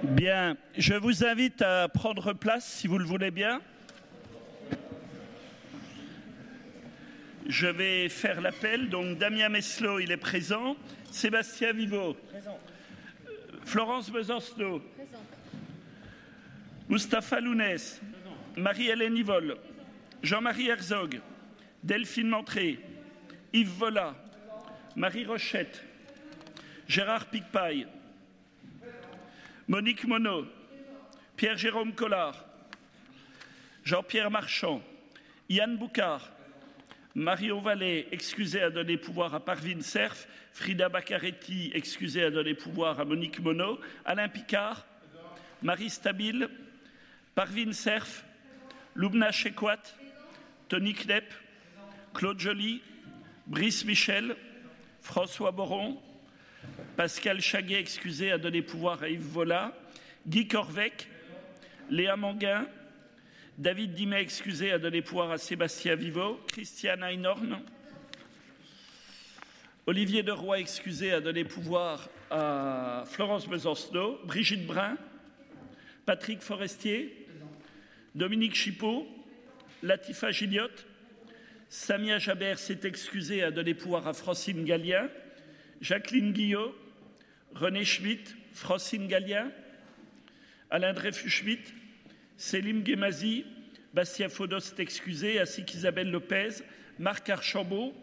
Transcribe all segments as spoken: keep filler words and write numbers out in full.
Bien, je vous invite à prendre place si vous le voulez bien. Je vais faire l'appel. Donc Damien Meslot, il est présent. Sébastien Viveau. Présent. Florence Besancenot. Présent. Mustapha Lounès. Marie-Hélène Yvol. Jean-Marie Herzog. Delphine Mentré. Yves Vola. Marie Rochette. Gérard Picpaille. Monique Monod. Pierre-Jérôme Collard. Jean-Pierre Marchand. Yann Boucard. Marion Vallée, excusée à donner pouvoir à Parvin Cerf. Frida Baccaretti, excusée à donner pouvoir à Monique Monod. Alain Picard. Marie Stabile. Parvin Cerf. Loubna Chekwat. Tony Knepp. Claude Joly. Brice Michel. François Boron. Pascal Chaguet, excusé, à donner pouvoir à Yves Vola. Guy Corvec. Léa Manguin. David Dimet, excusé, à donner pouvoir à Sébastien Viveau. Christiane Einhorn. Olivier Deroy, excusé, à donner pouvoir à Florence Besancenot. Brigitte Brun. Patrick Forestier. Dominique Chipeau. Latifa Giliotte. Samia Jabert s'est excusée, à donner pouvoir à Francine Gallien. Jacqueline Guillot, René Schmitt, Francine Gallien, Alain Dreyfus-Schmitt, Célim Guémazi, Bastien Faudos s'est excusé, ainsi qu'Isabelle Lopez, Marc Archambault,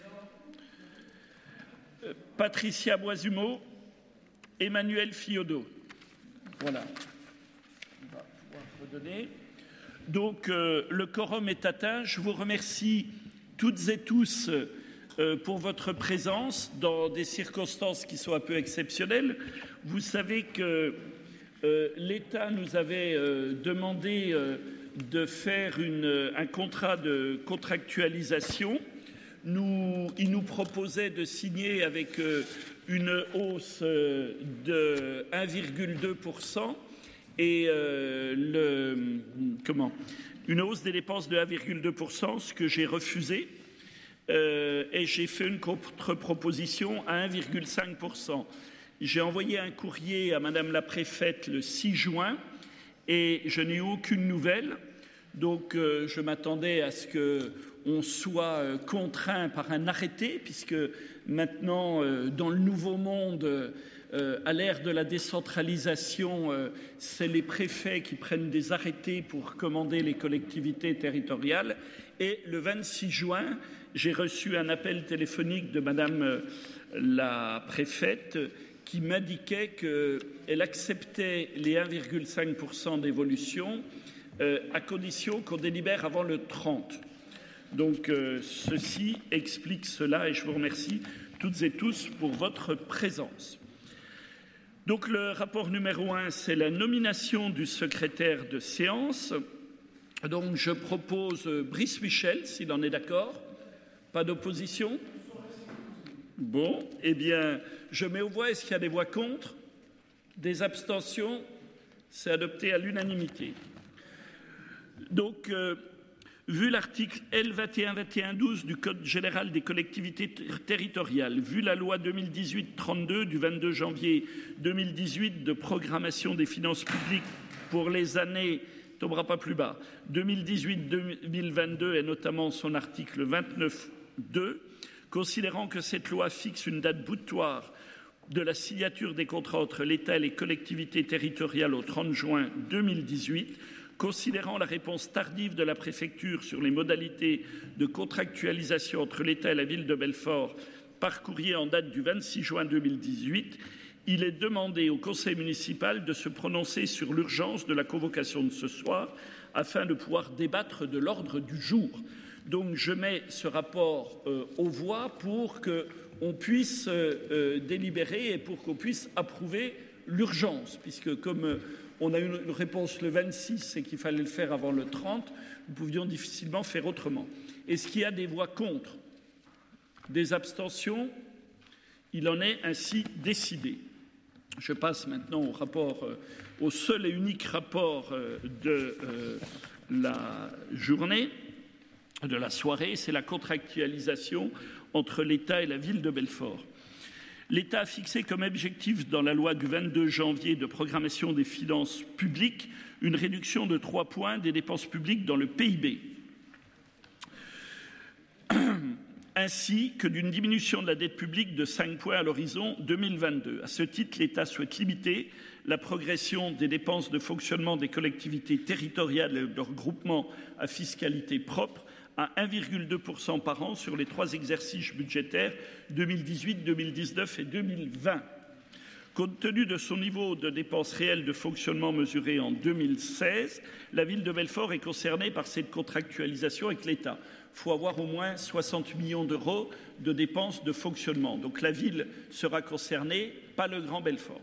euh, Patricia Boisumeau, Emmanuel Fiodo. Voilà. On va pouvoir redonner. Donc, euh, le quorum est atteint. Je vous remercie toutes et tous euh, pour votre présence dans des circonstances qui sont un peu exceptionnelles. Vous savez que euh, l'État nous avait euh, demandé euh, de faire une, un contrat de contractualisation. Nous, il nous proposait de signer avec euh, une hausse euh, de un virgule deux pour cent. Et euh, le, comment, une hausse des dépenses de un virgule deux pour cent, ce que j'ai refusé, euh, et j'ai fait une contre-proposition à un virgule cinq pour cent. J'ai envoyé un courrier à Madame la préfète le six juin et je n'ai eu aucune nouvelle. Donc euh, je m'attendais à ce qu'on soit euh, contraint par un arrêté, puisque maintenant, euh, dans le nouveau monde, euh, à l'ère de la décentralisation, euh, c'est les préfets qui prennent des arrêtés pour commander les collectivités territoriales. Et le vingt-six juin, j'ai reçu un appel téléphonique de Madame euh, la préfète qui m'indiquait qu'elle acceptait les un virgule cinq pour cent d'évolution euh, à condition qu'on délibère avant le trente. Donc euh, ceci explique cela et je vous remercie toutes et tous pour votre présence. Donc le rapport numéro un, c'est la nomination du secrétaire de séance. Donc je propose Brice Michel, s'il en est d'accord. Pas d'opposition? Bon, eh bien, je mets aux voix. Est-ce qu'il y a des voix contre? Des abstentions? C'est adopté à l'unanimité. Donc, euh, vu l'article L vingt et un vingt et un douze du Code général des collectivités territoriales, vu la loi deux mille dix-huit trente-deux du vingt-deux janvier deux mille dix-huit de programmation des finances publiques pour les années, tombera pas plus bas, deux mille dix-huit deux mille vingt-deux et notamment son article vingt-neuf deux, considérant que cette loi fixe une date butoir de la signature des contrats entre l'État et les collectivités territoriales au trente juin deux mille dix-huit, considérant la réponse tardive de la préfecture sur les modalités de contractualisation entre l'État et la ville de Belfort par courrier en date du vingt-six juin deux mille dix-huit, il est demandé au conseil municipal de se prononcer sur l'urgence de la convocation de ce soir afin de pouvoir débattre de l'ordre du jour. Donc je mets ce rapport euh, aux voix pour qu'on puisse euh, délibérer et pour qu'on puisse approuver l'urgence, puisque comme euh, on a eu une réponse le vingt-six et qu'il fallait le faire avant le trente, nous pouvions difficilement faire autrement. Est-ce qu'il y a des voix contre? Des abstentions? Il en est ainsi décidé. Je passe maintenant au rapport, euh, au seul et unique rapport euh, de euh, la journée, de la soirée, c'est la contractualisation entre l'État et la ville de Belfort. L'État a fixé comme objectif dans la loi du vingt-deux janvier de programmation des finances publiques une réduction de trois points des dépenses publiques dans le P I B, ainsi que d'une diminution de la dette publique de cinq points à l'horizon deux mille vingt-deux. À ce titre, l'État souhaite limiter la progression des dépenses de fonctionnement des collectivités territoriales et de leurs groupements à fiscalité propre à un virgule deux pour cent par an sur les trois exercices budgétaires deux mille dix-huit, deux mille dix-neuf et deux mille vingt. Compte tenu de son niveau de dépenses réelles de fonctionnement mesuré en deux mille seize, la ville de Belfort est concernée par cette contractualisation avec l'État. Il faut avoir au moins soixante millions d'euros de dépenses de fonctionnement. Donc la ville sera concernée, pas le Grand Belfort.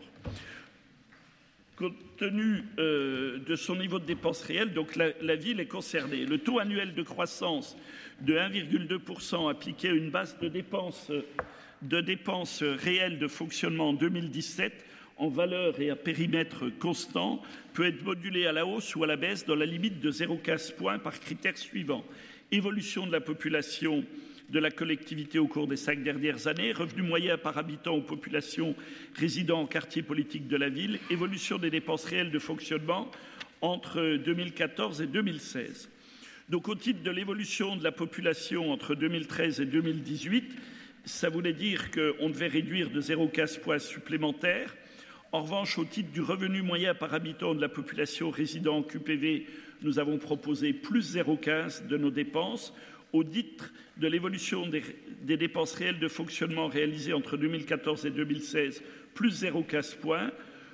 Compte tenu euh, de son niveau de dépenses réelles, donc la, la ville est concernée. Le taux annuel de croissance de un virgule deux pour cent appliqué à une base de dépenses, de dépenses réelles de fonctionnement en deux mille dix-sept en valeur et à périmètre constant peut être modulé à la hausse ou à la baisse dans la limite de zéro virgule quinze points par critère suivant: évolution de la population de la collectivité au cours des cinq dernières années, revenu moyen par habitant aux populations résidant en quartier politique de la ville, évolution des dépenses réelles de fonctionnement entre deux mille quatorze et deux mille seize. Donc au titre de l'évolution de la population entre deux mille treize et deux mille dix-huit, ça voulait dire qu'on devait réduire de zéro virgule quinze points supplémentaires. En revanche, au titre du revenu moyen par habitant de la population résidant en Q P V, nous avons proposé plus zéro virgule quinze de nos dépenses. Au titre de l'évolution des, des dépenses réelles de fonctionnement réalisées entre deux mille quatorze et deux mille seize, plus zéro virgule quinze points.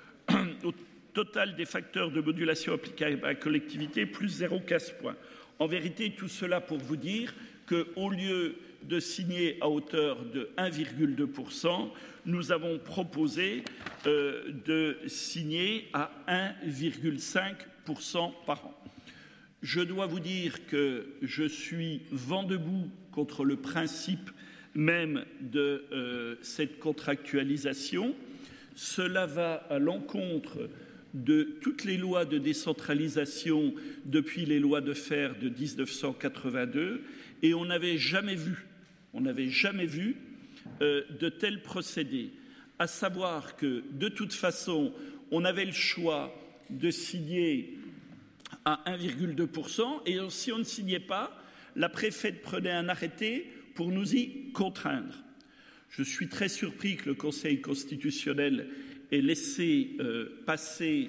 Au total des facteurs de modulation applicables à la collectivité, plus zéro virgule quinze points. En vérité, tout cela pour vous dire qu'au lieu de signer à hauteur de un virgule deux pour cent, nous avons proposé euh, de signer à un virgule cinq pour cent par an. Je dois vous dire que je suis vent debout contre le principe même de euh, cette contractualisation. Cela va à l'encontre de toutes les lois de décentralisation depuis les lois de fer de mille neuf cent quatre-vingt-deux, et on n'avait jamais vu, on n'avait jamais vu euh, de tels procédés, à savoir que de toute façon, on avait le choix de signer à un virgule deux pour cent, et si on ne signait pas, la préfète prenait un arrêté pour nous y contraindre. Je suis très surpris que le Conseil constitutionnel ait laissé euh, passer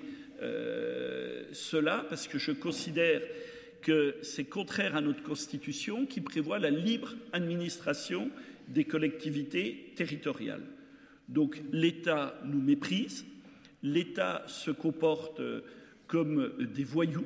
euh, cela, parce que je considère que c'est contraire à notre Constitution qui prévoit la libre administration des collectivités territoriales. Donc l'État nous méprise, l'État se comporte euh, comme des voyous.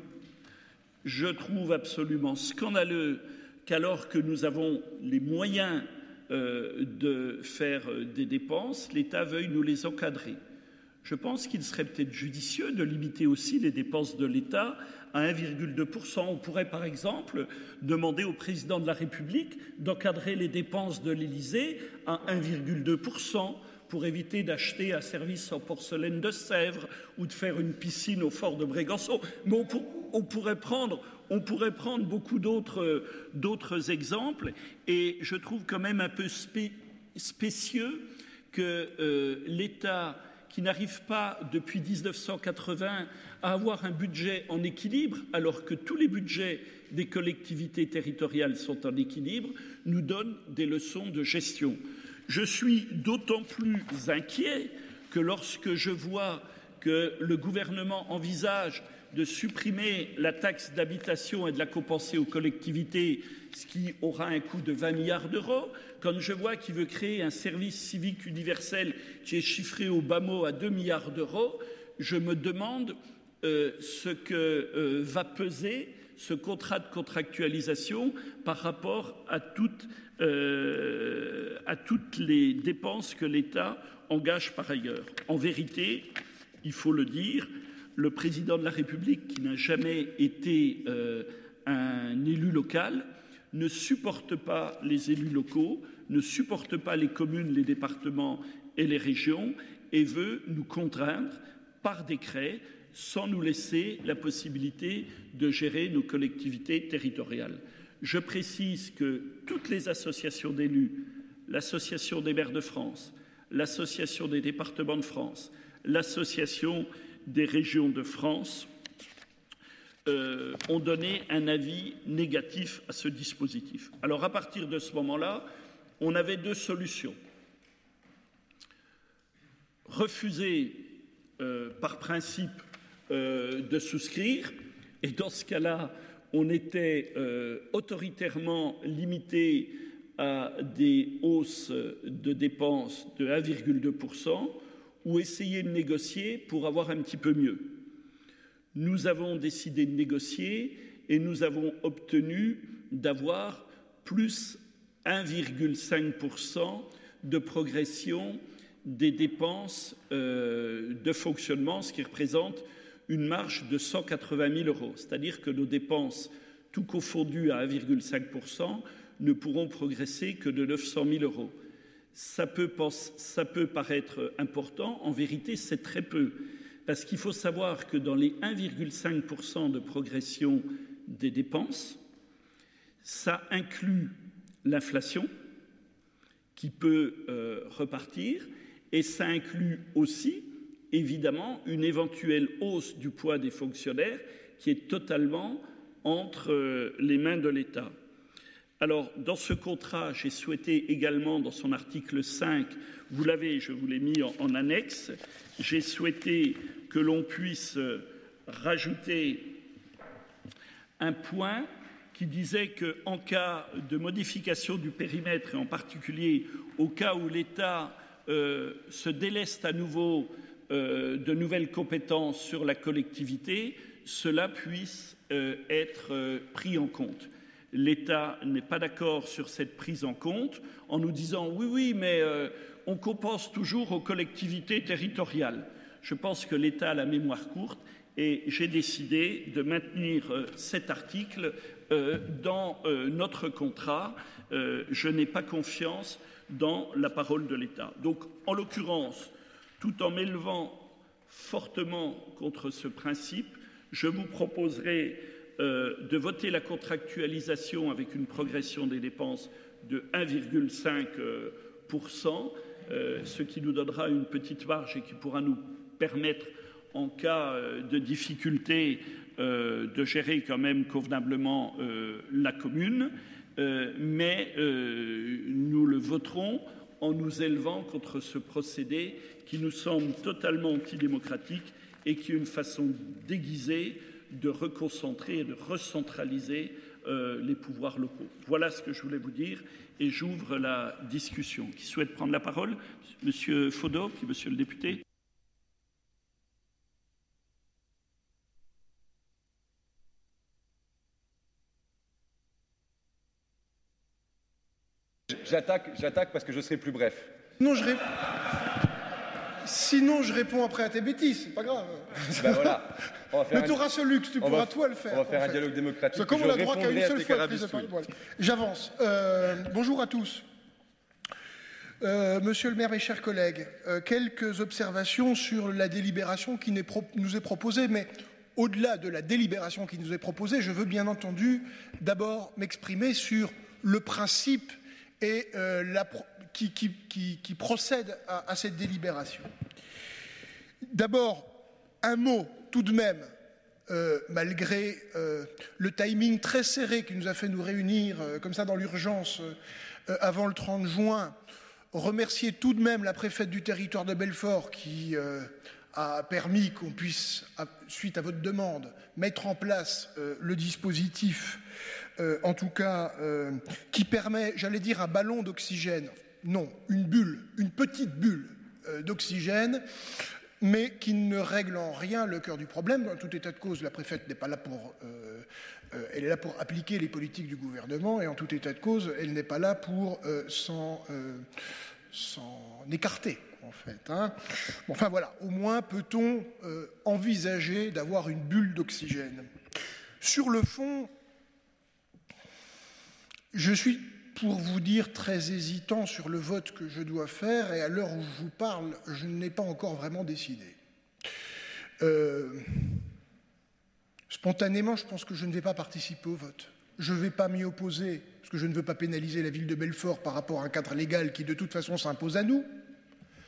Je trouve absolument scandaleux qu'alors que nous avons les moyens euh, de faire des dépenses, l'État veuille nous les encadrer. Je pense qu'il serait peut-être judicieux de limiter aussi les dépenses de l'État à un virgule deux pour cent. On pourrait par exemple demander au président de la République d'encadrer les dépenses de l'Élysée à un virgule deux pour cent pour éviter d'acheter un service en porcelaine de Sèvres ou de faire une piscine au fort de Brégançon. Mais on, pour, on, pourrait, prendre, on pourrait prendre beaucoup d'autres, d'autres exemples, et je trouve quand même un peu spé, spécieux que euh, l'État, qui n'arrive pas depuis mille neuf cent quatre-vingts à avoir un budget en équilibre, alors que tous les budgets des collectivités territoriales sont en équilibre, nous donne des leçons de gestion. Je suis d'autant plus inquiet que lorsque je vois que le gouvernement envisage de supprimer la taxe d'habitation et de la compenser aux collectivités, ce qui aura un coût de vingt milliards d'euros, quand je vois qu'il veut créer un service civique universel qui est chiffré au bas mot à deux milliards d'euros, je me demande euh, ce que euh, va peser ce contrat de contractualisation par rapport à toutes, euh, à toutes les dépenses que l'État engage par ailleurs. En vérité, il faut le dire, le président de la République, qui n'a jamais été euh, un élu local, ne supporte pas les élus locaux, ne supporte pas les communes, les départements et les régions, et veut nous contraindre par décret, sans nous laisser la possibilité de gérer nos collectivités territoriales. Je précise que toutes les associations d'élus, l'Association des maires de France, l'Association des départements de France, l'Association des régions de France euh, ont donné un avis négatif à ce dispositif. Alors à partir de ce moment-là, on avait deux solutions. Refuser euh, par principe euh, de souscrire, et dans ce cas-là, on était euh, autoritairement limité à des hausses de dépenses de un virgule deux pour cent ou essayer de négocier pour avoir un petit peu mieux. Nous avons décidé de négocier et nous avons obtenu d'avoir plus un virgule cinq pour cent de progression des dépenses euh, de fonctionnement, ce qui représente une marge de cent quatre-vingt mille euros. C'est-à-dire que nos dépenses, tout confondues à un virgule cinq pour cent, ne pourront progresser que de neuf cent mille euros. Ça peut, ça peut paraître important, en vérité c'est très peu, parce qu'il faut savoir que dans les un virgule cinq pour cent de progression des dépenses, ça inclut l'inflation qui peut euh, repartir, et ça inclut aussi, évidemment, une éventuelle hausse du poids des fonctionnaires qui est totalement entre euh, les mains de l'État. Alors, dans ce contrat, j'ai souhaité également, dans son article cinq, vous l'avez, je vous l'ai mis en, en annexe, j'ai souhaité que l'on puisse rajouter un point qui disait qu'en cas de modification du périmètre, et en particulier au cas où l'État euh, se déleste à nouveau euh, de nouvelles compétences sur la collectivité, cela puisse euh, être euh, pris en compte. L'État n'est pas d'accord sur cette prise en compte en nous disant « oui, oui, mais euh, on compense toujours aux collectivités territoriales ». Je pense que l'État a la mémoire courte et j'ai décidé de maintenir euh, cet article euh, dans euh, notre contrat. Euh, je n'ai pas confiance dans la parole de l'État. Donc, en l'occurrence, tout en m'élevant fortement contre ce principe, je vous proposerai euh, de voter la contractualisation avec une progression des dépenses de un virgule cinq pour cent, euh, ce qui nous donnera une petite marge et qui pourra nous permettre, en cas de difficulté, euh, de gérer quand même convenablement euh, la commune, euh, mais euh, nous le voterons en nous élevant contre ce procédé qui nous semble totalement antidémocratique et qui est une façon déguisée de reconcentrer et de recentraliser euh, les pouvoirs locaux. Voilà ce que je voulais vous dire et j'ouvre la discussion. Qui souhaite prendre la parole? Monsieur Faudot, puis monsieur le député. J'attaque, j'attaque parce que je serai plus bref. Non, je ré... Sinon, je réponds après à tes bêtises, c'est pas grave. Ben voilà. On va faire Mais tu auras ce luxe, tu pourras va... toi le faire. On va faire un fait. dialogue démocratique. Comme on a droit qu'à une seule fois de prise de parole. Voilà. J'avance. Euh, bonjour à tous. Euh, monsieur le maire, mes chers collègues, euh, quelques observations sur la délibération qui nous est proposée, mais au-delà de la délibération qui nous est proposée, je veux bien entendu d'abord m'exprimer sur le principe et euh, la, qui, qui, qui, qui procède à, à cette délibération. D'abord, un mot tout de même, euh, malgré euh, le timing très serré qui nous a fait nous réunir euh, comme ça dans l'urgence euh, avant le trente juin, remercier tout de même la préfète du territoire de Belfort qui euh, a permis qu'on puisse, à, suite à votre demande, mettre en place euh, le dispositif Euh, en tout cas, euh, qui permet, j'allais dire, un ballon d'oxygène, non, une bulle, une petite bulle euh, d'oxygène, mais qui ne règle en rien le cœur du problème. En tout état de cause, la préfète n'est pas là pour... Euh, euh, elle est là pour appliquer les politiques du gouvernement, et en tout état de cause, elle n'est pas là pour euh, s'en euh, s'en écarter, en fait. Hein. Bon, enfin voilà, au moins peut-on euh, envisager d'avoir une bulle d'oxygène. Sur le fond, je suis, pour vous dire, très hésitant sur le vote que je dois faire, et à l'heure où je vous parle, je n'ai pas encore vraiment décidé. Euh, spontanément, je pense que je ne vais pas participer au vote. Je ne vais pas m'y opposer, parce que je ne veux pas pénaliser la ville de Belfort par rapport à un cadre légal qui, de toute façon, s'impose à nous.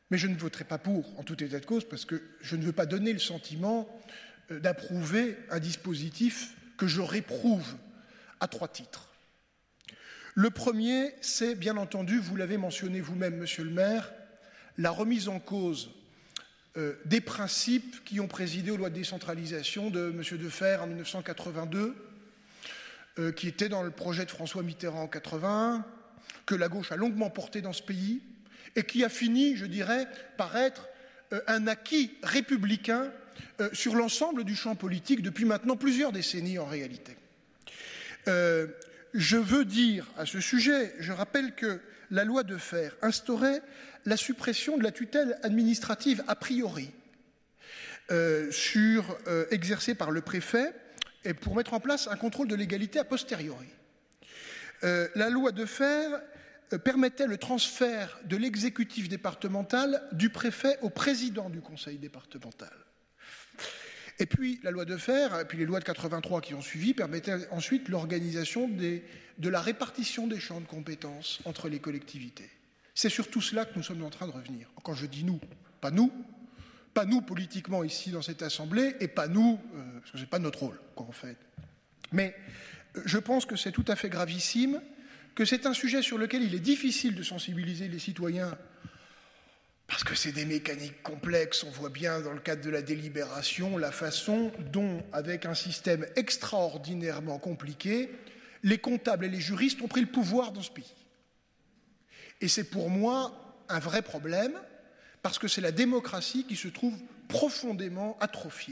Mais je ne voterai pas pour, en tout état de cause, parce que je ne veux pas donner le sentiment d'approuver un dispositif que je réprouve à trois titres. Le premier, c'est bien entendu, vous l'avez mentionné vous-même, monsieur le maire, la remise en cause euh, des principes qui ont présidé aux lois de décentralisation de M. Defferre en mille neuf cent quatre-vingt-deux, euh, qui étaient dans le projet de François Mitterrand en quatre-vingt-un, que la gauche a longuement porté dans ce pays, et qui a fini, je dirais, par être euh, un acquis républicain euh, sur l'ensemble du champ politique depuis maintenant plusieurs décennies en réalité. Euh, je veux dire à ce sujet, je rappelle que la loi Defferre instaurait la suppression de la tutelle administrative a priori euh, sur, euh, exercée par le préfet et pour mettre en place un contrôle de légalité a posteriori. Euh, la loi Defferre euh, permettait le transfert de l'exécutif départemental du préfet au président du conseil départemental. Et puis la loi Defferre, et puis les lois de quatre-vingt-trois qui ont suivi, permettaient ensuite l'organisation des, de la répartition des champs de compétences entre les collectivités. C'est sur tout cela que nous sommes en train de revenir. Quand je dis nous, pas nous, pas nous politiquement ici dans cette Assemblée, et pas nous, euh, parce que ce n'est pas notre rôle, quoi, en fait. Mais euh, je pense que c'est tout à fait gravissime, que c'est un sujet sur lequel il est difficile de sensibiliser les citoyens, parce que c'est des mécaniques complexes, on voit bien dans le cadre de la délibération la façon dont, avec un système extraordinairement compliqué, les comptables et les juristes ont pris le pouvoir dans ce pays. Et c'est pour moi un vrai problème, parce que c'est la démocratie qui se trouve profondément atrophiée.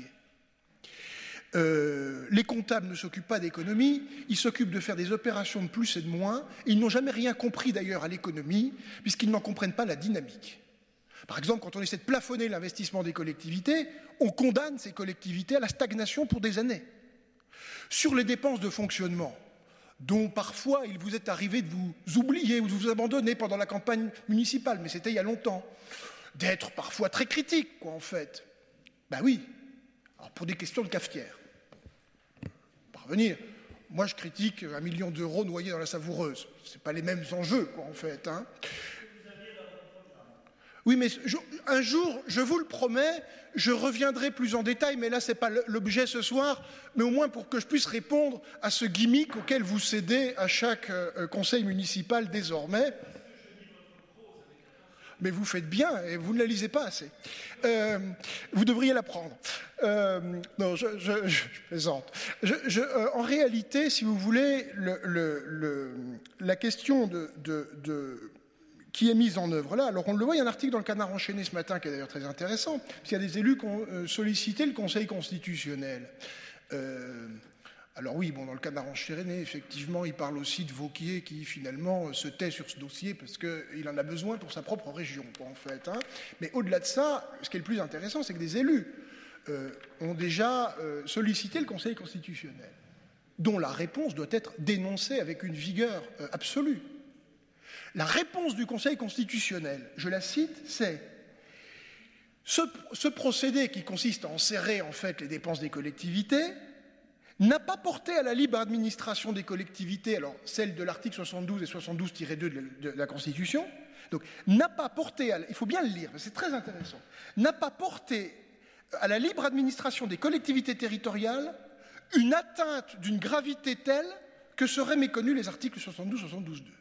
Euh, les comptables ne s'occupent pas d'économie, ils s'occupent de faire des opérations de plus et de moins, et ils n'ont jamais rien compris d'ailleurs à l'économie, puisqu'ils n'en comprennent pas la dynamique. Par exemple, quand on essaie de plafonner l'investissement des collectivités, on condamne ces collectivités à la stagnation pour des années. Sur les dépenses de fonctionnement, dont parfois il vous est arrivé de vous oublier ou de vous abandonner pendant la campagne municipale, mais c'était il y a longtemps, d'être parfois très critique, quoi, en fait. Ben oui, alors pour des questions de cafetière. Parvenir, moi je critique un million d'euros noyés dans la savoureuse. C'est pas les mêmes enjeux, quoi, en fait, hein. Oui, mais un jour, je vous le promets, je reviendrai plus en détail, mais là, ce n'est pas l'objet ce soir, mais au moins pour que je puisse répondre à ce gimmick auquel vous cédez à chaque euh, conseil municipal désormais. Mais vous faites bien, et vous ne la lisez pas assez. Euh, vous devriez la prendre. Euh, non, je, je, je plaisante. Je, je, euh, en réalité, si vous voulez, le, le, le, la question de... de, de qui est mise en œuvre là. Alors on le voit, il y a un article dans le Canard enchaîné ce matin qui est d'ailleurs très intéressant, parce qu'il y a des élus qui ont sollicité le Conseil constitutionnel. Euh, alors oui, bon, dans le Canard enchaîné, effectivement, il parle aussi de Vauquier qui finalement se tait sur ce dossier parce qu'il en a besoin pour sa propre région, en fait. Hein. Mais au-delà de ça, ce qui est le plus intéressant, c'est que des élus euh, ont déjà euh, sollicité le Conseil constitutionnel, dont la réponse doit être dénoncée avec une vigueur euh, absolue. La réponse du Conseil constitutionnel, je la cite, c'est ce, ce procédé qui consiste à enserrer en fait les dépenses des collectivités n'a pas porté à la libre administration des collectivités, alors celle de l'article soixante-douze et soixante-douze tiret deux de, de, de la Constitution, donc n'a pas porté, à, il faut bien le lire, c'est très intéressant, n'a pas porté à la libre administration des collectivités territoriales une atteinte d'une gravité telle que seraient méconnus les articles soixante-douze soixante-douze deux.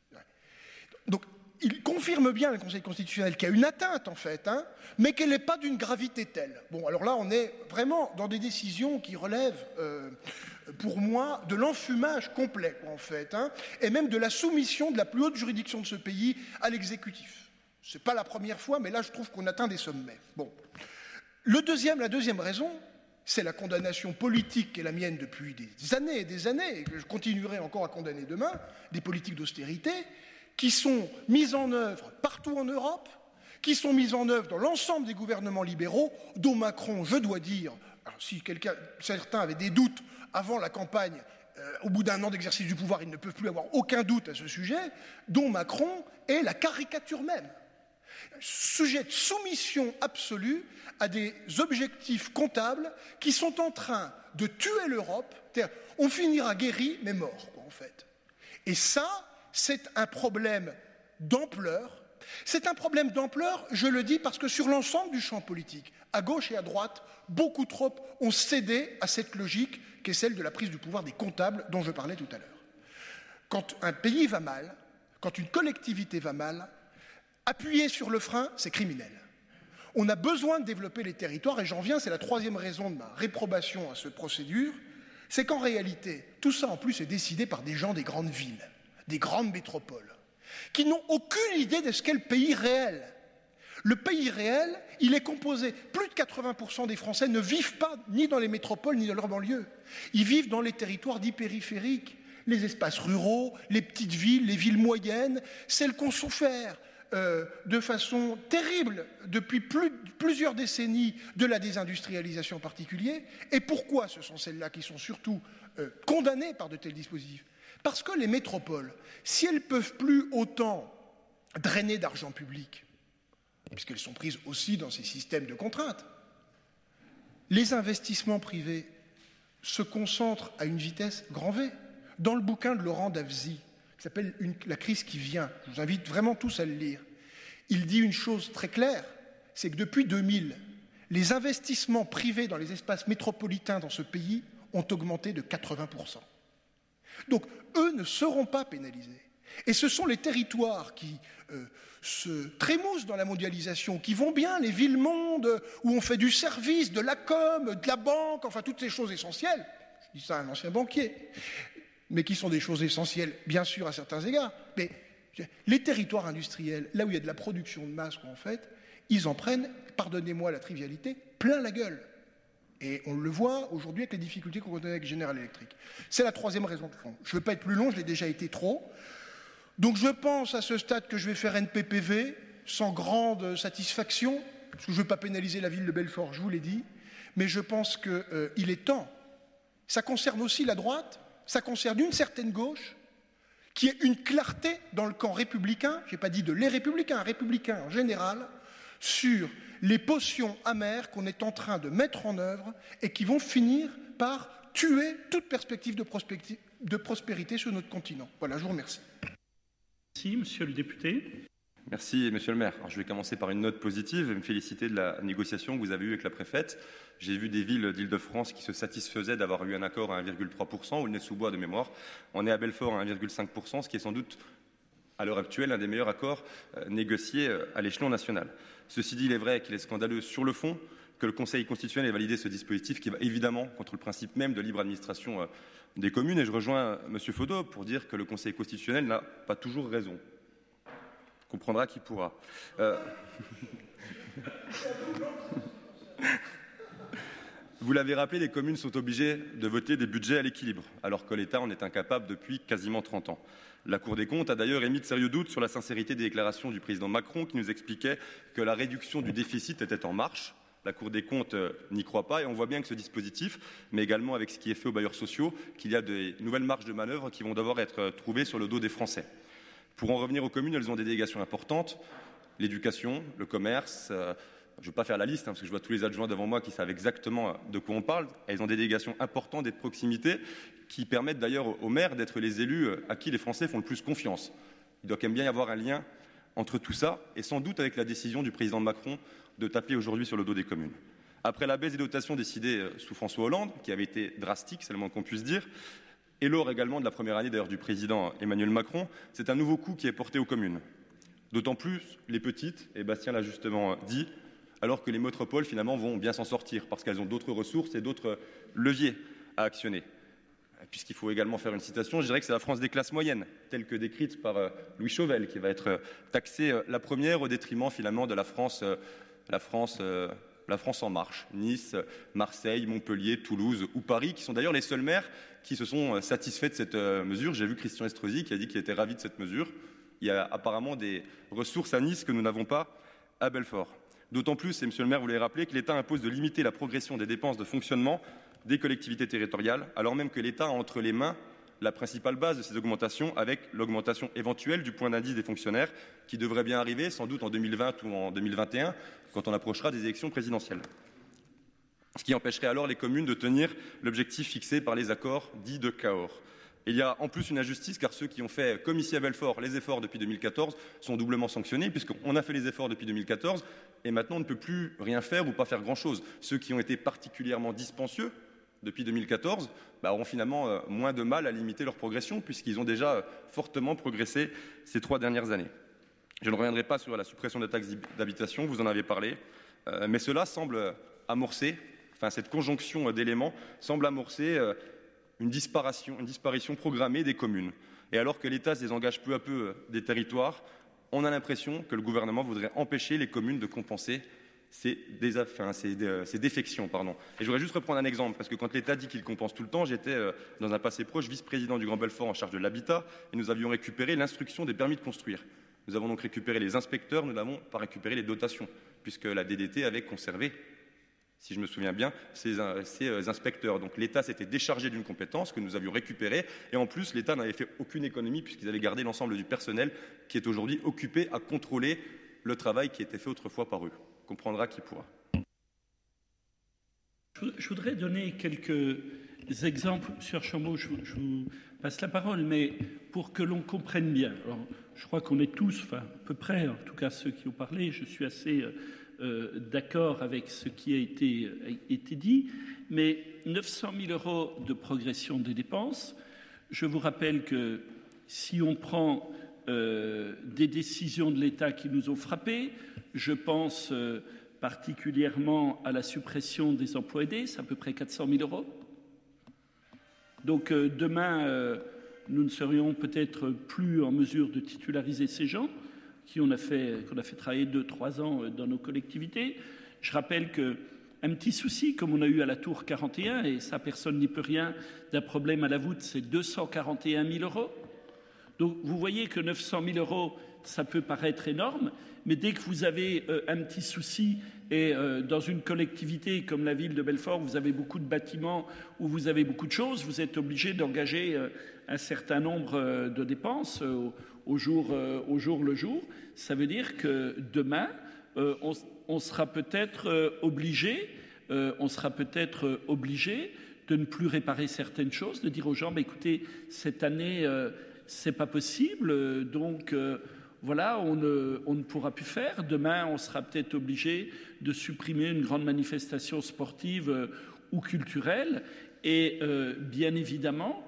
Donc, il confirme bien, le Conseil constitutionnel, qu'il y a une atteinte, en fait, hein, mais qu'elle n'est pas d'une gravité telle. Bon, alors là, on est vraiment dans des décisions qui relèvent, euh, pour moi, de l'enfumage complet, en fait, hein, et même de la soumission de la plus haute juridiction de ce pays à l'exécutif. Ce n'est pas la première fois, mais là, je trouve qu'on atteint des sommets. Bon. Le deuxième, la deuxième raison, c'est la condamnation politique qui est la mienne depuis des années et des années, et que je continuerai encore à condamner demain, des politiques d'austérité, qui sont mises en œuvre partout en Europe, qui sont mises en œuvre dans l'ensemble des gouvernements libéraux, dont Macron, je dois dire, alors si quelqu'un, certains avaient des doutes avant la campagne, euh, au bout d'un an d'exercice du pouvoir, ils ne peuvent plus avoir aucun doute à ce sujet, dont Macron est la caricature même. Sujet de soumission absolue à des objectifs comptables qui sont en train de tuer l'Europe. On finira guéri, mais mort, quoi, en fait. Et ça, c'est un problème d'ampleur C'est un problème d'ampleur, je le dis, parce que sur l'ensemble du champ politique, à gauche et à droite, beaucoup trop ont cédé à cette logique qui est celle de la prise du pouvoir des comptables dont je parlais tout à l'heure. Quand un pays va mal, quand une collectivité va mal, appuyer sur le frein, c'est criminel. On a besoin de développer les territoires, et j'en viens, c'est la troisième raison de ma réprobation à cette procédure, c'est qu'en réalité, tout ça en plus est décidé par des gens des grandes villes, des grandes métropoles, qui n'ont aucune idée de ce qu'est le pays réel. Le pays réel, il est composé, plus de quatre-vingts pour cent des Français ne vivent pas ni dans les métropoles ni dans leurs banlieues. Ils vivent dans les territoires dits périphériques, les espaces ruraux, les petites villes, les villes moyennes, celles qu'on souffert euh, de façon terrible depuis plus, plusieurs décennies de la désindustrialisation en particulier. Et pourquoi ce sont celles-là qui sont surtout euh, condamnées par de tels dispositifs? Parce que les métropoles, si elles ne peuvent plus autant drainer d'argent public, puisqu'elles sont prises aussi dans ces systèmes de contraintes, les investissements privés se concentrent à une vitesse grand V. Dans le bouquin de Laurent Davzy, qui s'appelle « La crise qui vient », je vous invite vraiment tous à le lire, il dit une chose très claire, c'est que depuis deux mille, les investissements privés dans les espaces métropolitains dans ce pays ont augmenté de quatre-vingts pour cent. Donc, eux ne seront pas pénalisés. Et ce sont les territoires qui euh, se trémoussent dans la mondialisation, qui vont bien, les villes-mondes, où on fait du service, de la com, de la banque, enfin toutes ces choses essentielles. Je dis ça à un ancien banquier, mais qui sont des choses essentielles, bien sûr, à certains égards. Mais les territoires industriels, là où il y a de la production de masse, en fait, ils en prennent, pardonnez-moi la trivialité, plein la gueule. Et on le voit aujourd'hui avec les difficultés qu'on connaît avec General Electric. C'est la troisième raison de fond. Je ne veux pas être plus long, je l'ai déjà été trop. Donc je pense à ce stade que je vais faire N P P V, sans grande satisfaction, parce que je ne veux pas pénaliser la ville de Belfort, je vous l'ai dit, mais je pense qu'il euh, est temps. Ça concerne aussi la droite, ça concerne une certaine gauche, qui est une clarté dans le camp républicain, je n'ai pas dit de les républicains, républicains en général, sur les potions amères qu'on est en train de mettre en œuvre et qui vont finir par tuer toute perspective de, de prospérité sur notre continent. Voilà, je vous remercie. Merci, monsieur le député. Merci, monsieur le maire. Alors, je vais commencer par une note positive et me féliciter de la négociation que vous avez eue avec la préfète. J'ai vu des villes d'Île-de-France qui se satisfaisaient d'avoir eu un accord à un virgule trois pour cent, Aulnay-sous-Bois de mémoire. On est à Belfort à un virgule cinq pour cent, ce qui est sans doute, à l'heure actuelle, un des meilleurs accords euh, négociés euh, à l'échelon national. Ceci dit, il est vrai qu'il est scandaleux sur le fond que le Conseil constitutionnel ait validé ce dispositif qui va évidemment contre le principe même de libre administration euh, des communes. Et je rejoins M. Fodot pour dire que le Conseil constitutionnel n'a pas toujours raison. On comprendra qui pourra. Euh... Vous l'avez rappelé, les communes sont obligées de voter des budgets à l'équilibre, alors que l'État en est incapable depuis quasiment trente ans. La Cour des comptes a d'ailleurs émis de sérieux doutes sur la sincérité des déclarations du président Macron qui nous expliquait que la réduction du déficit était en marche. La Cour des comptes euh, n'y croit pas et on voit bien que ce dispositif, mais également avec ce qui est fait aux bailleurs sociaux, qu'il y a de nouvelles marges de manœuvre qui vont devoir être trouvées sur le dos des Français. Pour en revenir aux communes, elles ont des délégations importantes, l'éducation, le commerce, euh, je ne veux pas faire la liste hein, parce que je vois tous les adjoints devant moi qui savent exactement de quoi on parle. Elles ont des délégations importantes et de proximité qui permettent d'ailleurs aux maires d'être les élus à qui les Français font le plus confiance. Il doit quand même bien y avoir un lien entre tout ça et sans doute avec la décision du président Macron de taper aujourd'hui sur le dos des communes. Après la baisse des dotations décidée sous François Hollande, qui avait été drastique, c'est le moins qu'on puisse dire, et lors également de la première année d'ailleurs du président Emmanuel Macron, c'est un nouveau coup qui est porté aux communes. D'autant plus les petites, et Bastien l'a justement dit, alors que les métropoles finalement vont bien s'en sortir parce qu'elles ont d'autres ressources et d'autres leviers à actionner. Puisqu'il faut également faire une citation, je dirais que c'est la France des classes moyennes, telle que décrite par euh, Louis Chauvel, qui va être euh, taxée euh, la première au détriment finalement de la France, euh, la France, euh, la France en marche. Nice, Marseille, Montpellier, Toulouse ou Paris, qui sont d'ailleurs les seuls maires qui se sont euh, satisfaits de cette euh, mesure. J'ai vu Christian Estrosi qui a dit qu'il était ravi de cette mesure. Il y a apparemment des ressources à Nice que nous n'avons pas à Belfort. D'autant plus, et monsieur le maire vous l'avez rappelé, que l'État impose de limiter la progression des dépenses de fonctionnement des collectivités territoriales, alors même que l'État a entre les mains la principale base de ces augmentations avec l'augmentation éventuelle du point d'indice des fonctionnaires qui devrait bien arriver sans doute en deux mille vingt ou en deux mille vingt et un quand on approchera des élections présidentielles. Ce qui empêcherait alors les communes de tenir l'objectif fixé par les accords dits de Cahors. Il y a en plus une injustice, car ceux qui ont fait, comme ici à Belfort, les efforts depuis deux mille quatorze sont doublement sanctionnés, puisqu'on a fait les efforts depuis deux mille quatorze, et maintenant on ne peut plus rien faire ou pas faire grand-chose. Ceux qui ont été particulièrement dispendieux depuis deux mille quatorze bah, auront finalement euh, moins de mal à limiter leur progression, puisqu'ils ont déjà euh, fortement progressé ces trois dernières années. Je ne reviendrai pas sur la suppression de la taxe d'habitation, vous en avez parlé, euh, mais cela semble amorcer, enfin cette conjonction d'éléments semble amorcer euh, Une disparition, une disparition programmée des communes. Et alors que l'État se désengage peu à peu des territoires, on a l'impression que le gouvernement voudrait empêcher les communes de compenser ces, désa... enfin, ces, ces défections. Pardon. Et je voudrais juste reprendre un exemple, parce que quand l'État dit qu'il compense tout le temps, j'étais dans un passé proche vice-président du Grand Belfort en charge de l'habitat, et nous avions récupéré l'instruction des permis de construire. Nous avons donc récupéré les inspecteurs, nous n'avons pas récupéré les dotations, puisque la D D T avait conservé, si je me souviens bien, ces, ces inspecteurs. Donc l'État s'était déchargé d'une compétence que nous avions récupérée, et en plus l'État n'avait fait aucune économie puisqu'ils avaient gardé l'ensemble du personnel qui est aujourd'hui occupé à contrôler le travail qui était fait autrefois par eux. On comprendra qui pourra. Je voudrais donner quelques exemples. Monsieur Chambaud, je, je vous passe la parole, mais pour que l'on comprenne bien. Alors, je crois qu'on est tous, enfin à peu près, en tout cas ceux qui ont parlé, je suis assez... Euh, Euh, d'accord avec ce qui a été, a été dit, mais neuf cent mille euros de progression des dépenses. Je vous rappelle que si on prend euh, des décisions de l'État qui nous ont frappés, je pense euh, particulièrement à la suppression des emplois aidés, c'est à peu près quatre cent mille euros. Donc euh, demain, euh, nous ne serions peut-être plus en mesure de titulariser ces gens qui on a fait, qu'on a fait travailler deux, trois ans dans nos collectivités. Je rappelle qu'un petit souci, comme on a eu à la Tour quarante et un, et ça personne n'y peut rien, d'un problème à la voûte, c'est deux cent quarante et un mille euros. Donc vous voyez que neuf cent mille euros, ça peut paraître énorme, mais dès que vous avez euh, un petit souci, et euh, dans une collectivité comme la ville de Belfort, vous avez beaucoup de bâtiments, où vous avez beaucoup de choses, vous êtes obligé d'engager euh, un certain nombre euh, de dépenses euh, au, jour, euh, au jour le jour. Ça veut dire que demain, euh, on, on sera peut-être euh, obligé, euh, on sera peut-être euh, obligé de ne plus réparer certaines choses, de dire aux gens, bah, écoutez, cette année, euh, c'est pas possible, donc euh, voilà, on ne, on ne pourra plus faire. Demain, on sera peut-être obligé de supprimer une grande manifestation sportive euh, ou culturelle. Et euh, bien évidemment,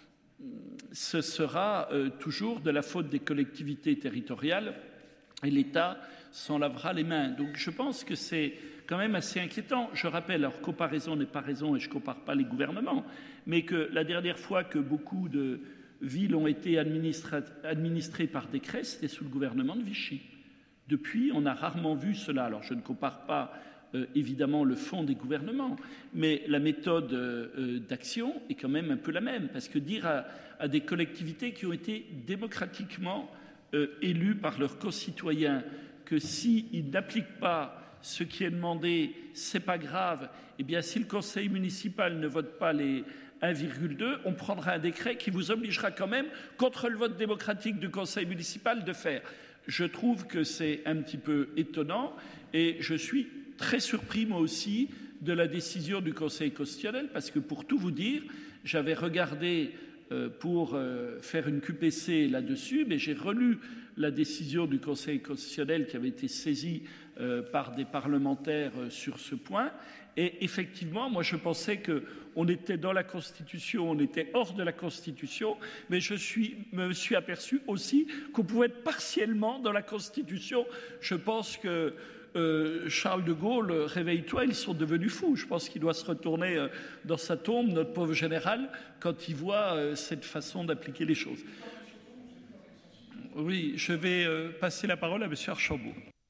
ce sera euh, toujours de la faute des collectivités territoriales et l'État s'en lavera les mains. Donc je pense que c'est quand même assez inquiétant. Je rappelle, alors comparaison n'est pas raison et je ne compare pas les gouvernements, mais que la dernière fois que beaucoup de villes ont été administrées par décret, c'était sous le gouvernement de Vichy. Depuis, on a rarement vu cela. Alors je ne compare pas euh, évidemment le fond des gouvernements, mais la méthode euh, d'action est quand même un peu la même, parce que dire à, à des collectivités qui ont été démocratiquement euh, élues par leurs concitoyens que s'ils n'appliquent pas ce qui est demandé, c'est pas grave, eh bien si le conseil municipal ne vote pas les un virgule deux, on prendra un décret qui vous obligera quand même, contre le vote démocratique du conseil municipal, de faire. Je trouve que c'est un petit peu étonnant et je suis très surpris, moi aussi, de la décision du Conseil constitutionnel, parce que pour tout vous dire, j'avais regardé euh, pour euh, faire une Q P C là-dessus, mais j'ai relu la décision du Conseil constitutionnel qui avait été saisie euh, par des parlementaires euh, sur ce point. Et effectivement, moi je pensais qu'on était dans la Constitution, on était hors de la Constitution, mais je suis, me suis aperçu aussi qu'on pouvait être partiellement dans la Constitution. Je pense que euh, Charles de Gaulle, réveille-toi, ils sont devenus fous. Je pense qu'il doit se retourner euh, dans sa tombe, notre pauvre général, quand il voit euh, cette façon d'appliquer les choses. Oui, je vais euh, passer la parole à M. Archambault.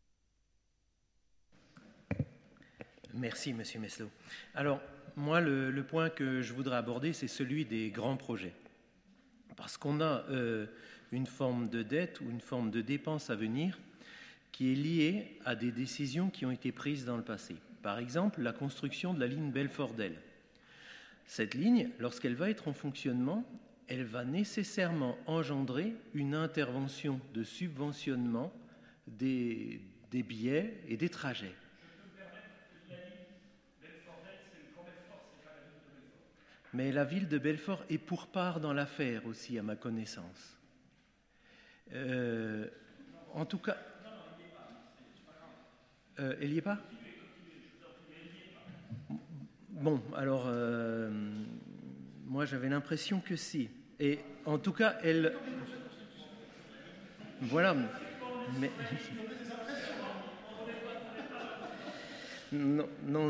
Merci, Monsieur Meslot. Alors, moi, le, le point que je voudrais aborder, c'est celui des grands projets. Parce qu'on a euh, une forme de dette ou une forme de dépense à venir qui est liée à des décisions qui ont été prises dans le passé. Par exemple, la construction de la ligne Belfort-Desle. Cette ligne, lorsqu'elle va être en fonctionnement, elle va nécessairement engendrer une intervention de subventionnement des, des billets et des trajets. Mais la ville de Belfort est pour part dans l'affaire aussi, à ma connaissance. Euh, en tout cas... Euh, elle n'y est pas ? Bon, alors, euh, moi j'avais l'impression que si. Et en tout cas, elle... Voilà. Mais... Non, non.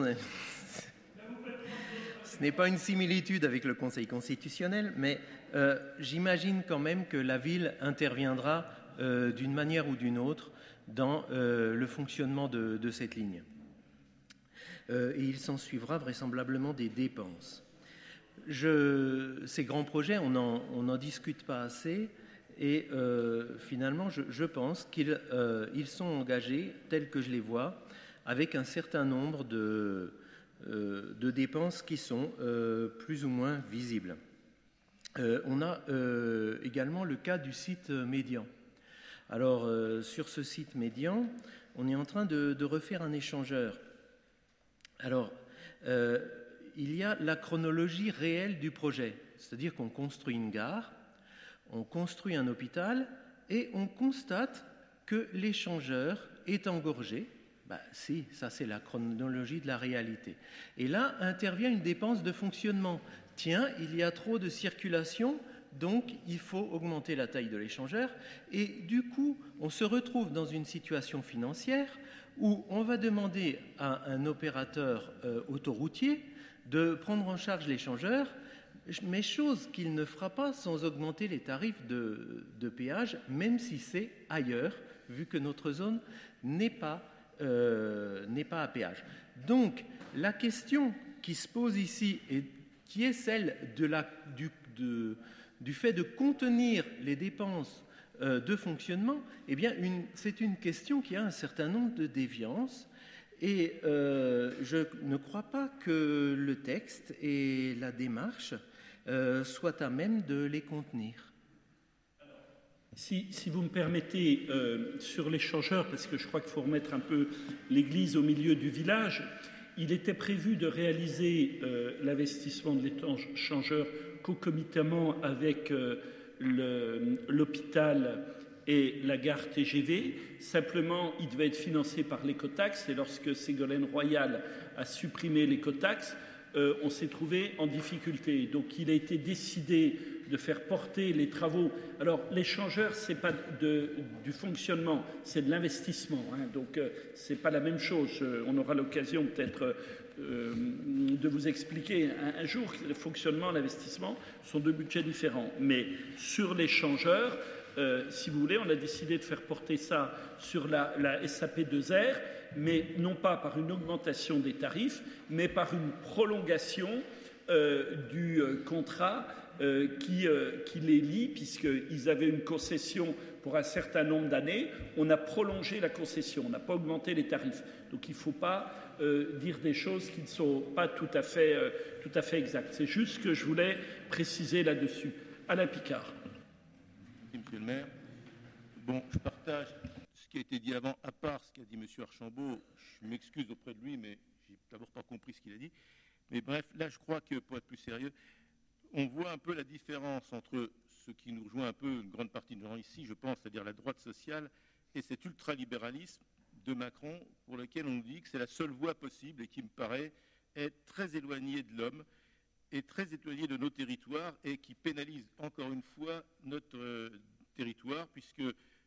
Ce n'est pas une similitude avec le Conseil constitutionnel, mais euh, j'imagine quand même que la ville interviendra euh, d'une manière ou d'une autre dans euh, le fonctionnement de, de cette ligne. Euh, et il s'en suivra vraisemblablement des dépenses. Je, ces grands projets, on n'en discute pas assez, et euh, finalement, je, je pense qu'ils euh, ils sont engagés, tels que je les vois, avec un certain nombre de... Euh, de dépenses qui sont euh, plus ou moins visibles. Euh, on a euh, également le cas du site Médian. Alors, euh, sur ce site Médian, on est en train de, de refaire un échangeur. Alors, euh, il y a la chronologie réelle du projet, c'est-à-dire qu'on construit une gare, on construit un hôpital et on constate que l'échangeur est engorgé. Ben, si, ça c'est la chronologie de la réalité. Et là intervient une dépense de fonctionnement. Tiens, il y a trop de circulation, donc il faut augmenter la taille de l'échangeur. Et du coup, on se retrouve dans une situation financière où on va demander à un opérateur euh, autoroutier de prendre en charge l'échangeur, mais chose qu'il ne fera pas sans augmenter les tarifs de, de péage, même si c'est ailleurs, vu que notre zone n'est pas Euh, n'est pas à péage. Donc, la question qui se pose ici, et qui est celle de la, du, de, du fait de contenir les dépenses euh, de fonctionnement, eh bien, une, c'est une question qui a un certain nombre de déviances, et euh, je ne crois pas que le texte et la démarche euh, soient à même de les contenir. Si, si vous me permettez, euh, sur l'échangeur, parce que je crois qu'il faut remettre un peu l'église au milieu du village, il était prévu de réaliser euh, l'investissement de l'échangeur concomitamment avec euh, le, l'hôpital et la gare T G V. Simplement, il devait être financé par l'écotaxe, et lorsque Ségolène Royal a supprimé l'écotaxe, euh, on s'est trouvé en difficulté. Donc il a été décidé de faire porter les travaux. Alors, l'échangeur, ce n'est pas de, du fonctionnement, c'est de l'investissement. Hein, donc, euh, ce n'est pas la même chose. Euh, on aura l'occasion peut-être euh, de vous expliquer un, un jour que le fonctionnement et l'investissement sont deux budgets différents. Mais sur l'échangeur, euh, si vous voulez, on a décidé de faire porter ça sur la, la S A P deux R, mais non pas par une augmentation des tarifs, mais par une prolongation euh, du euh, contrat Euh, qui, euh, qui les lie, puisqu'ils avaient une concession pour un certain nombre d'années. On a prolongé la concession, on n'a pas augmenté les tarifs. Donc il ne faut pas euh, dire des choses qui ne sont pas tout à fait, euh, tout à fait exactes. C'est juste ce que je voulais préciser là-dessus. Alain Picard. Merci, Monsieur le maire. Bon, je partage ce qui a été dit avant, à part ce qu'a dit M. Archambault. Je m'excuse auprès de lui, mais je n'ai d'abord pas compris ce qu'il a dit. Mais bref, là, je crois que, pour être plus sérieux, on voit un peu la différence entre ce qui nous rejoint un peu une grande partie de gens ici, je pense, c'est-à-dire la droite sociale, et cet ultralibéralisme de Macron, pour lequel on nous dit que c'est la seule voie possible et qui me paraît être très éloigné de l'homme et très éloigné de nos territoires et qui pénalise encore une fois notre euh, territoire, puisque,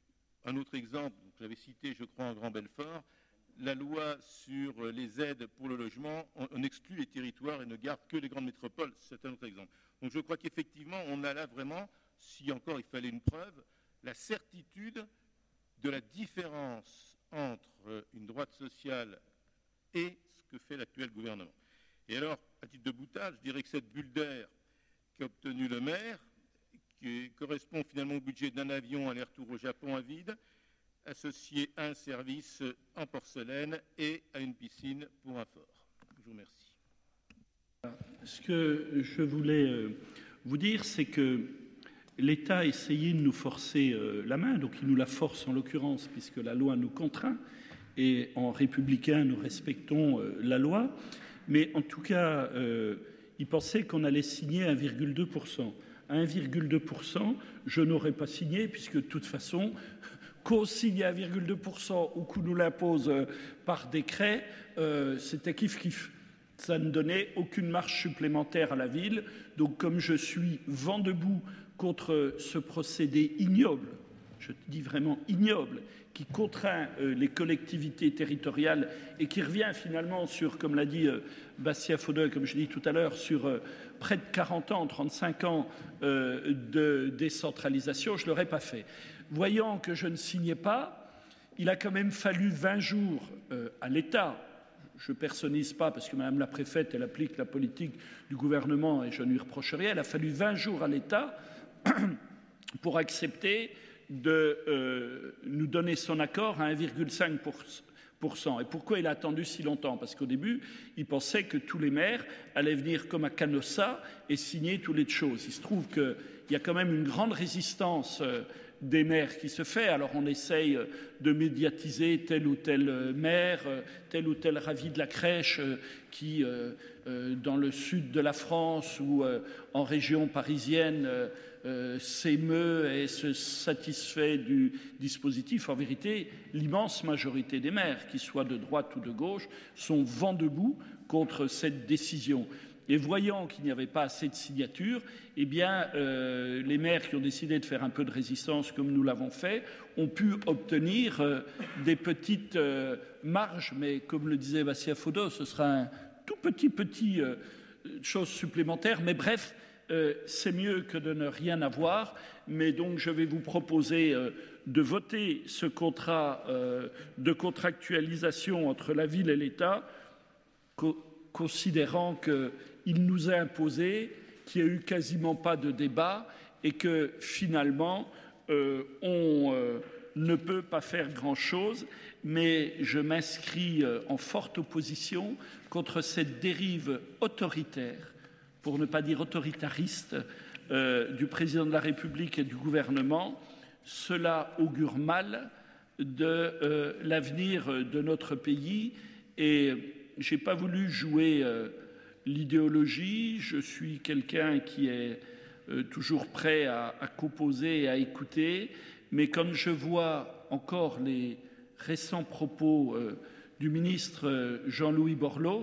un autre exemple, que j'avais cité, je crois, en Grand Belfort, la loi sur les aides pour le logement, on, on exclut les territoires et ne garde que les grandes métropoles. C'est un autre exemple. Donc je crois qu'effectivement, on a là vraiment, si encore il fallait une preuve, la certitude de la différence entre une droite sociale et ce que fait l'actuel gouvernement. Et alors, à titre de boutade, je dirais que cette bulle d'air qu'a obtenue le maire, qui correspond finalement au budget d'un avion aller-retour au Japon à vide, associé à un service en porcelaine et à une piscine pour un fort. Je vous remercie. Ce que je voulais vous dire, c'est que l'État a essayé de nous forcer la main, donc il nous la force en l'occurrence, puisque la loi nous contraint, et en républicain, nous respectons la loi, mais en tout cas, euh, ils pensaient qu'on allait signer un virgule deux pour cent. À un virgule deux pour cent, je n'aurais pas signé, puisque de toute façon, qu'on signe à un virgule deux pour cent ou qu'on nous l'impose par décret, euh, c'était kiff-kiff. Ça ne donnait aucune marge supplémentaire à la ville. Donc, comme je suis vent debout contre ce procédé ignoble, je dis vraiment ignoble, qui contraint euh, les collectivités territoriales et qui revient finalement sur, comme l'a dit euh, Bastien Faudeux, comme je l'ai dit tout à l'heure, sur euh, près de quarante ans, trente-cinq ans euh, de décentralisation, je ne l'aurais pas fait. Voyant que je ne signais pas, il a quand même fallu vingt jours euh, à l'État. Je ne personnalise pas parce que Madame la préfète, elle applique la politique du gouvernement et je ne lui reproche rien. Il a fallu vingt jours à l'État pour accepter de euh, nous donner son accord à un virgule cinq pour cent. Et pourquoi il a attendu si longtemps? Parce qu'au début, il pensait que tous les maires allaient venir comme à Canossa et signer toutes les choses. Il se trouve qu'il y a quand même une grande résistance euh, des maires qui se fait. Alors on essaye de médiatiser tel ou tel maire, tel ou tel ravi de la crèche qui, euh, euh, dans le sud de la France ou euh, en région parisienne, euh, s'émeut et se satisfait du dispositif. En vérité, l'immense majorité des maires, qu'ils soient de droite ou de gauche, sont vent debout contre cette décision. Et voyant qu'il n'y avait pas assez de signatures, eh bien, euh, les maires qui ont décidé de faire un peu de résistance, comme nous l'avons fait, ont pu obtenir euh, des petites euh, marges. Mais comme le disait Bastien Faudeux, ce sera un tout petit, petit euh, chose supplémentaire. Mais bref, euh, c'est mieux que de ne rien avoir. Mais donc, je vais vous proposer euh, de voter ce contrat euh, de contractualisation entre la ville et l'État, co- considérant que il nous a imposé, qu'il n'y a eu quasiment pas de débat et que finalement euh, on euh, ne peut pas faire grand-chose, mais je m'inscris euh, en forte opposition contre cette dérive autoritaire, pour ne pas dire autoritariste, euh, du président de la République et du gouvernement. Cela augure mal de euh, l'avenir de notre pays et je n'ai pas voulu jouer euh, l'idéologie. Je suis quelqu'un qui est euh, toujours prêt à, à composer et à écouter. Mais quand je vois encore les récents propos euh, du ministre euh, Jean-Louis Borloo,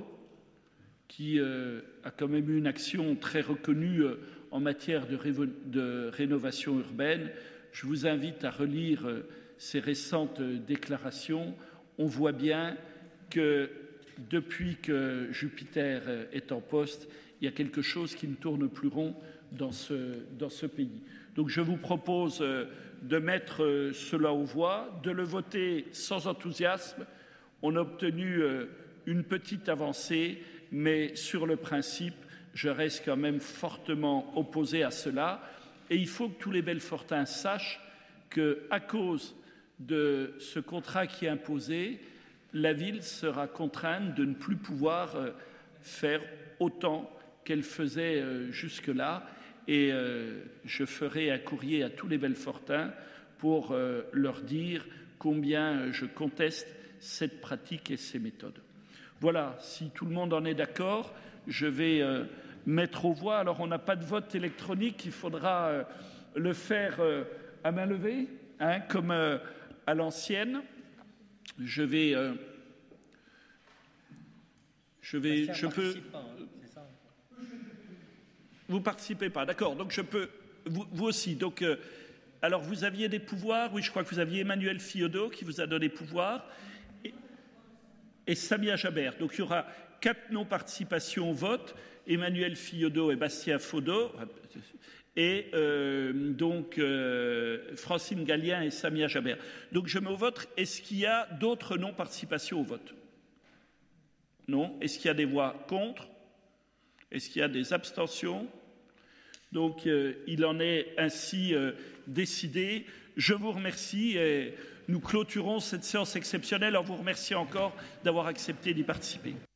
qui euh, a quand même eu une action très reconnue euh, en matière de, révo- de rénovation urbaine, je vous invite à relire euh, ces récentes euh, déclarations. On voit bien que depuis que Jupiter est en poste, il y a quelque chose qui ne tourne plus rond dans ce, dans ce pays. Donc je vous propose de mettre cela aux voix, de le voter sans enthousiasme. On a obtenu une petite avancée, mais sur le principe, je reste quand même fortement opposé à cela. Et il faut que tous les Belfortins sachent qu'à cause de ce contrat qui est imposé, la ville sera contrainte de ne plus pouvoir euh, faire autant qu'elle faisait euh, jusque-là. Et euh, je ferai un courrier à tous les Belfortins pour euh, leur dire combien je conteste cette pratique et ces méthodes. Voilà, si tout le monde en est d'accord, je vais euh, mettre aux voix. Alors, on n'a pas de vote électronique, il faudra euh, le faire euh, à main levée, hein, comme euh, à l'ancienne. Je vais, euh, je vais, je peux. Pas, hein, c'est ça. Vous participez pas, d'accord. Donc je peux, vous, vous aussi. Donc, euh, alors vous aviez des pouvoirs. Oui, je crois que vous aviez Emmanuel Fiodo qui vous a donné pouvoir et, et Samia Jabert. Donc il y aura quatre non-participations au vote. Emmanuel Fiodo et Bastien Faudeux. Et euh, donc euh, Francine Gallien et Samia Jabert. Donc je mets au vote. Est-ce qu'il y a d'autres non-participations au vote? Non. Est-ce qu'il y a des voix contre? Est-ce qu'il y a des abstentions? Donc euh, il en est ainsi euh, décidé. Je vous remercie et nous clôturons cette séance exceptionnelle en vous remerciant encore d'avoir accepté d'y participer.